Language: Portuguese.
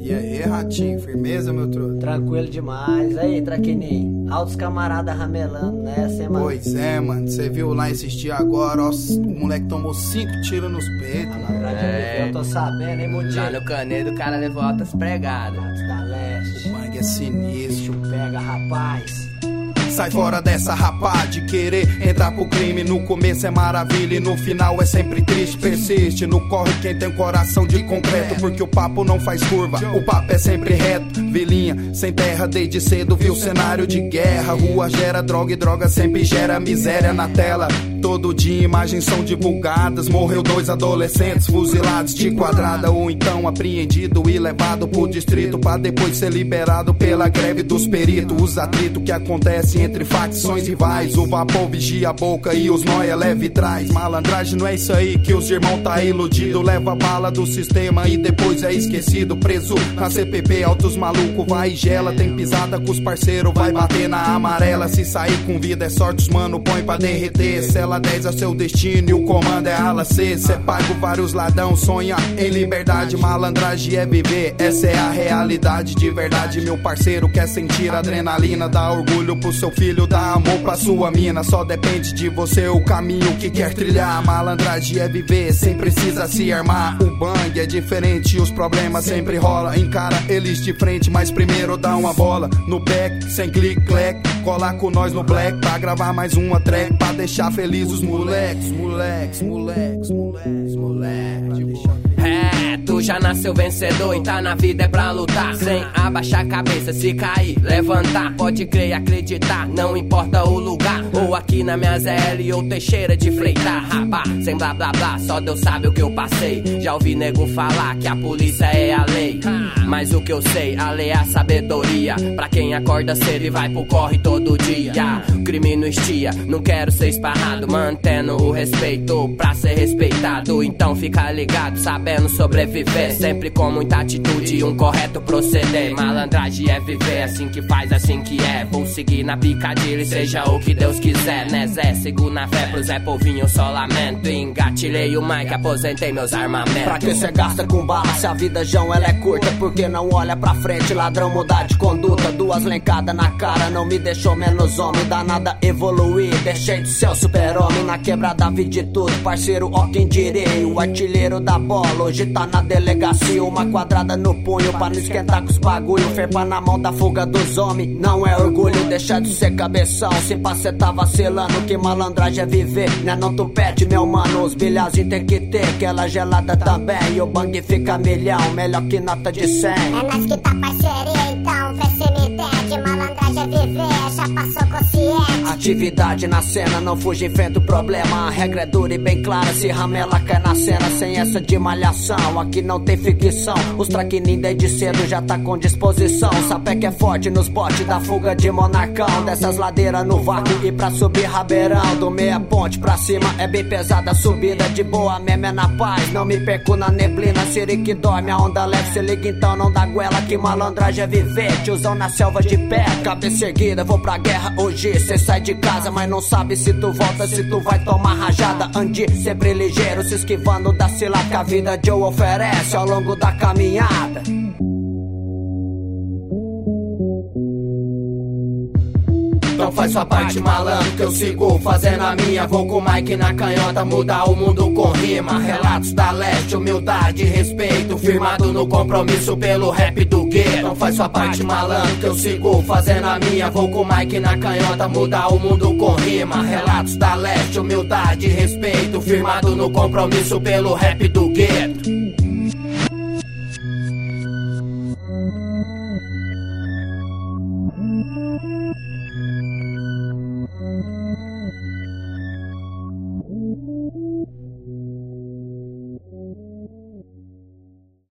E aí, ratinho, firmeza, meu truto? Tranquilo demais. Aí, traquininho, altos camaradas ramelando nessa, hein, mano? Pois é, mano, você viu lá esses dias agora, ó, o moleque tomou 5 tiros nos peitos, mano. Eu tô sabendo, hein, Mundinho? Lá no Canedo o cara levou altas pregadas. Altos da Leste. O mangue é sinistro. Pega, rapaz. Sai fora dessa rapá de querer entrar pro crime. No começo é maravilha e no final é sempre triste. Persiste, no corre quem tem coração de concreto, porque o papo não faz curva, o papo é sempre reto. Vilinha, sem terra desde cedo, viu cenário de guerra. Rua gera droga e droga sempre gera miséria na tela. Todo dia imagens são divulgadas. Morreu 2 adolescentes fuzilados de quadrada, ou então apreendido e levado pro distrito, pra depois ser liberado pela greve dos peritos. Os atritos que acontecem entre facções rivais, o vapor vigia a boca e os nóia leva e traz. Malandragem não é isso aí que os irmãos tá iludido. Leva a bala do sistema e depois é esquecido. Preso na CPP, altos maluco vai e gela. Tem pisada com os parceiros, vai bater na amarela. Se sair com vida é sorte, os mano põe pra derreter. Cela 10 é seu destino e o comando é ala C. Cê paga vários ladrão, sonha em liberdade. Malandragem é viver, essa é a realidade de verdade. Meu parceiro quer sentir adrenalina, dá orgulho pro seu filho, dá amor pra sua mina. Só depende de você o caminho que quer trilhar. Malandragem é viver, sem precisa se armar. O bang é diferente, os problemas sempre rola. Encara eles de frente, mas primeiro dá uma bola no back, sem clique, clack. Cola com nós no black, pra gravar mais uma track, pra deixar feliz os moleques, moleques, moleques, moleques, moleques. É, tu já nasceu vencedor e tá na vida é pra lutar. Sem abaixar a cabeça, se cair, levantar. Pode crer e acreditar, não importa o lugar. Ou aqui na minha ZL ou Teixeira de Freitas. Rapá, sem blá blá blá, só Deus sabe o que eu passei. Já ouvi nego falar que a polícia é a lei, mas o que eu sei, a lei é a sabedoria. Pra quem acorda cedo e vai pro corre todo dia. O crime não estia, não quero ser esparrado, mantendo o respeito pra ser respeitado. Então fica ligado, sabendo sobreviver, sempre com muita atitude e um correto proceder. Malandragem é viver, assim que faz, assim que é. Vou seguir na picadilha e seja o que Deus quiser, né Zé? Sigo na fé pro Zé Povinho, só lamento. Engatilhei o mic, aposentei meus armamentos. Pra que cê gasta com bala se a vida João ela é curta? Porque não olha pra frente, ladrão mudar de conduta. 2 lencadas na cara não me deixou menos homem. Danada evoluir, deixei de ser o super-homem. Na quebrada vi de tudo, parceiro, ó quem direi. O artilheiro da bola, hoje tá na delegacia. Uma quadrada no punho pra não esquentar com os bagulho. Ferpa na mão da fuga dos homens, não é orgulho deixar de ser cabeção. Se pá cê tá vacilando, que malandragem é viver, né não tu pede meu mano. Os bilhazinhos tem que ter, aquela gelada também. E o bang fica milhão, melhor que nota de 100. É nós que tá parceria, então vê se me entende. Malandragem é viver, já passou consciente. Atividade na cena, não fuja, enfrenta o problema. A regra é dura e bem clara, se ramela cai na cena. Sem essa de malhação, aqui não tem ficção. Os traquininhos desde cedo já tá com disposição. Sapé que é forte nos botes da fuga de monarcão. Dessas ladeiras no vácuo e pra subir rabeirão. Do meia ponte pra cima é bem pesada a subida. De boa mesmo é na paz, não me perco na neblina. Siri que dorme, a onda leve, se liga então não dá goela. Que malandragem é viver, tiozão na selva de pé. Cabeça erguida, vou pra guerra hoje. Cê sai de casa, mas não sabe se tu volta, se tu vai tomar rajada. Ande sempre ligeiro, se esquivando da cilada que a vida Joe oferece ao longo da caminhada. Então faz sua parte, malandro, que eu sigo fazendo a minha. Vou com o mic na canhota, mudar o mundo com rima. Relatos da Leste, humildade e respeito, firmado no compromisso pelo rap do gueto. Então faz sua parte, malandro, que eu sigo fazendo a minha. Vou com o mic na canhota, mudar o mundo com rima. Relatos da Leste, humildade e respeito, firmado no compromisso pelo rap do gueto.